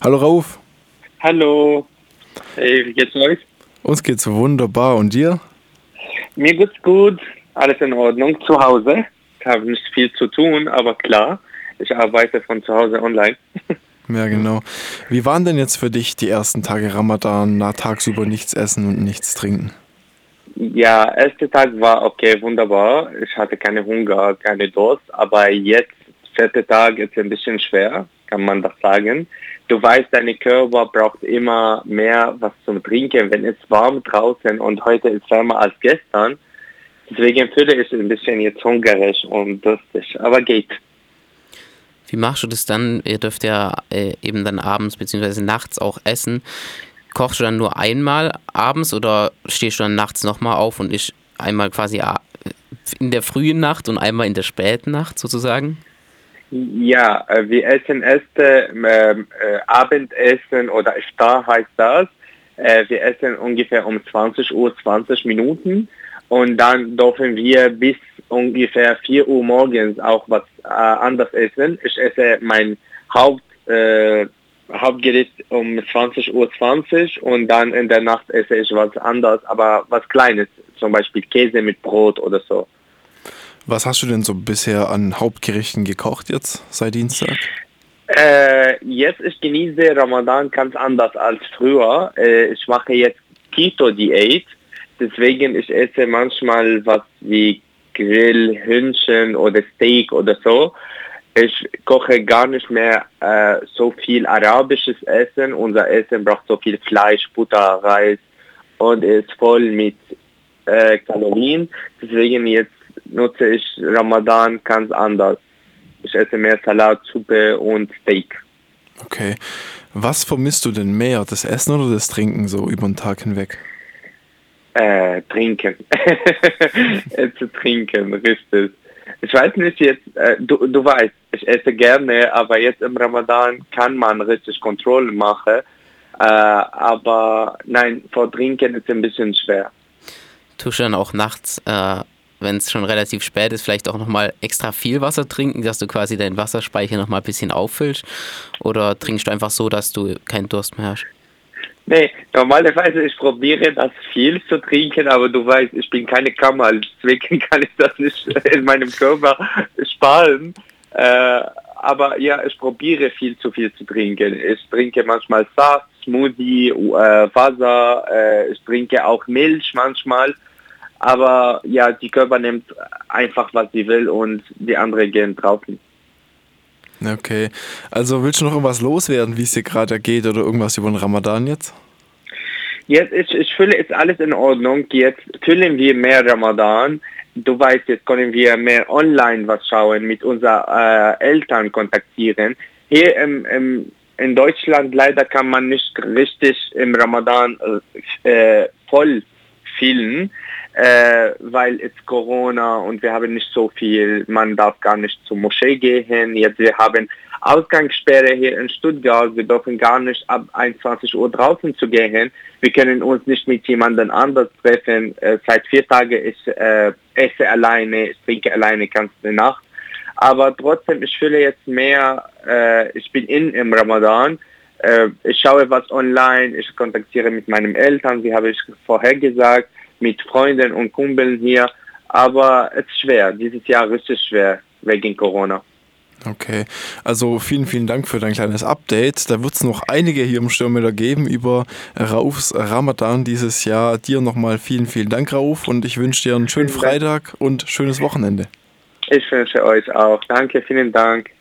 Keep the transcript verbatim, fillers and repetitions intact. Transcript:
Hallo Rauf, Hallo, hey, wie geht's euch? uns geht's wunderbar und dir? Mir geht's gut, alles in Ordnung, zu Hause. Ich habe nicht viel zu tun, aber klar, ich arbeite von zu Hause online. Ja, genau. Wie waren denn jetzt für dich die ersten Tage Ramadan, na, tagsüber nichts essen und nichts trinken? Ja, erster Tag war okay, wunderbar. Ich hatte keine Hunger, keine Durst, aber jetzt, vierter Tag, ist ein bisschen schwer, kann man das sagen. Du weißt, dein Körper braucht immer mehr was zum Trinken, wenn es warm draußen und heute ist wärmer als gestern. Deswegen fühle ich ein bisschen jetzt hungrig und durstig, aber geht. Wie machst du das dann? Ihr dürft ja äh, eben dann abends bzw. nachts auch essen. Kochst du dann nur einmal abends oder stehst du dann nachts nochmal auf und isch einmal quasi a- in der frühen Nacht und einmal in der späten Nacht sozusagen? Ja, äh, wir essen erst ähm, äh, Abendessen oder Iftar heißt das. Äh, wir essen ungefähr um zwanzig Uhr zwanzig Minuten und dann dürfen wir bis ungefähr vier Uhr morgens auch was äh, anderes essen. Ich esse mein Haupt, äh, Hauptgericht um zwanzig Uhr zwanzig und dann in der Nacht esse ich was anderes, aber was Kleines, zum Beispiel Käse mit Brot oder so. Was hast du denn so bisher an Hauptgerichten gekocht jetzt seit Dienstag? Äh, jetzt, ich genieße Ramadan ganz anders als früher. Äh, ich mache jetzt Keto-Diät. Deswegen, ich esse manchmal was wie Grill, Hühnchen oder Steak oder so. Ich koche gar nicht mehr äh, so viel arabisches Essen. Unser Essen braucht so viel Fleisch, Butter, Reis und ist voll mit äh, Kalorien. Deswegen jetzt nutze ich Ramadan ganz anders. Ich esse mehr Salat, Suppe und Steak. Okay. Was vermisst du denn mehr, das Essen oder das Trinken so über den Tag hinweg? Äh, trinken. Äh, zu trinken, richtig. Ich weiß nicht jetzt, äh, du, du weißt, ich esse gerne, aber jetzt im Ramadan kann man richtig Kontrolle machen. Äh, aber nein, vor Trinken ist ein bisschen schwer. Tust du dann auch nachts, äh, wenn es schon relativ spät ist, vielleicht auch nochmal extra viel Wasser trinken, dass du quasi deinen Wasserspeicher nochmal ein bisschen auffüllst? Oder trinkst du einfach so, dass du keinen Durst mehr hast? Nee, normalerweise ich probiere das viel zu trinken, aber du weißt, ich bin keine Kammer, deswegen kann ich das nicht in meinem Körper sparen. Äh, aber ja, ich probiere viel zu viel zu trinken. Ich trinke manchmal Saft, Smoothie, äh, Wasser, äh, ich trinke auch Milch manchmal. Aber ja, die Körper nimmt einfach, was sie will und die anderen gehen draußen. Okay. Also willst du noch irgendwas loswerden, wie es dir gerade geht oder irgendwas über den Ramadan jetzt? Jetzt, ich, ich fühle, ist alles in Ordnung. Jetzt fühlen wir mehr Ramadan. Du weißt, jetzt können wir mehr online was schauen, mit unseren äh, Eltern kontaktieren. Hier im, im, in Deutschland leider kann man nicht richtig im Ramadan äh, voll filmen, äh, weil es Corona und wir haben nicht so viel, man darf gar nicht zur Moschee gehen. Jetzt wir haben Ausgangssperre hier in Stuttgart, wir dürfen gar nicht ab einundzwanzig Uhr draußen zu gehen. Wir können uns nicht mit jemandem anders treffen. Äh, seit vier Tagen ich äh, esse alleine, ich trinke alleine ganze Nacht. Aber trotzdem, ich fühle jetzt mehr, äh, ich bin in im Ramadan. Äh, ich schaue was online, ich kontaktiere mit meinen Eltern, wie habe ich vorher gesagt, mit Freunden und Kumpeln hier. Aber es ist schwer, dieses Jahr richtig schwer wegen Corona. Okay, also vielen, vielen Dank für dein kleines Update. Da wird es noch einige hier im Stürmüller geben über Raufs Ramadan dieses Jahr. Dir nochmal vielen, vielen Dank, Rauf, und ich wünsche dir einen schönen Vielen Dank. Freitag und schönes Wochenende. Ich wünsche euch auch. Danke, vielen Dank.